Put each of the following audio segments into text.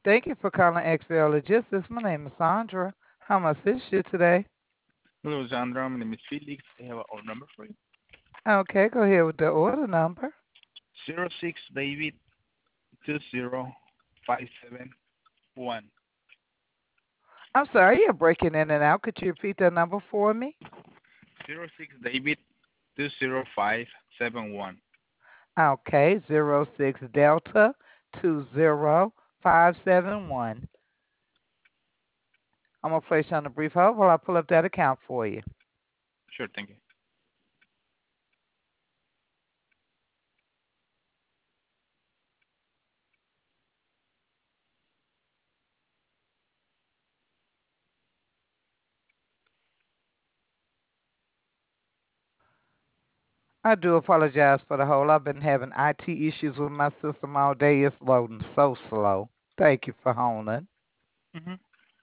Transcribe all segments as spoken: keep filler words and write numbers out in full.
Thank you for calling X L Logistics. My name is Sandra. How may I assist you today? Hello, Sandra. My name is Felix. I have our number for you. Okay, go ahead with the order number. Zero six David two zero five seven one. I'm sorry, you're breaking in and out. Could you repeat that number for me? Zero six David two zero five seven one. Okay, zero six Delta two zero five seven one. I'm going to place you on a brief hold while I pull up that account for you. Sure, thank you. I do apologize for the hold. I've been having I T issues with my system all day. It's loading so slow. Thank you for holding. Mm-hmm.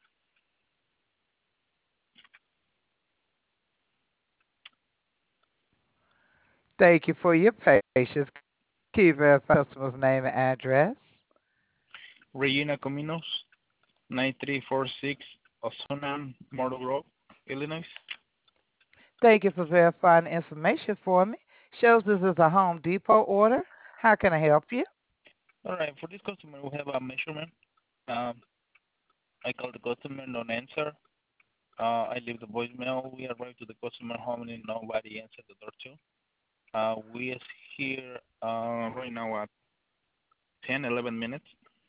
Thank you for your patience. Can you verify the customer's name and address? Regina Cominos, nine three four six Ozona Myrtle Grove, Illinois. Thank you for verifying the information for me. Shows this is a Home Depot order. How can I help you? All right, for this customer, we have a measurement. Um, I called the customer, no answer. Uh, I leave the voicemail. We arrived to the customer home and nobody answered the door too. Uh, we is here uh, right now at ten, eleven minutes.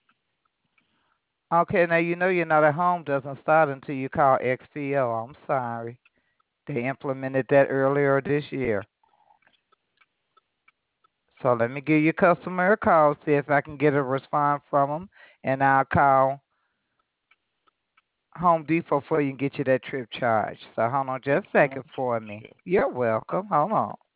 Okay, now you know you're not at home doesn't start until you call X P O. I'm sorry. They implemented that earlier this year. So let me give your customer a call, see if I can get a response from them, and I'll call Home Depot for you and get you that trip charge. So hold on just a Thank you so second much. for me. Sure. You're welcome. Hold on.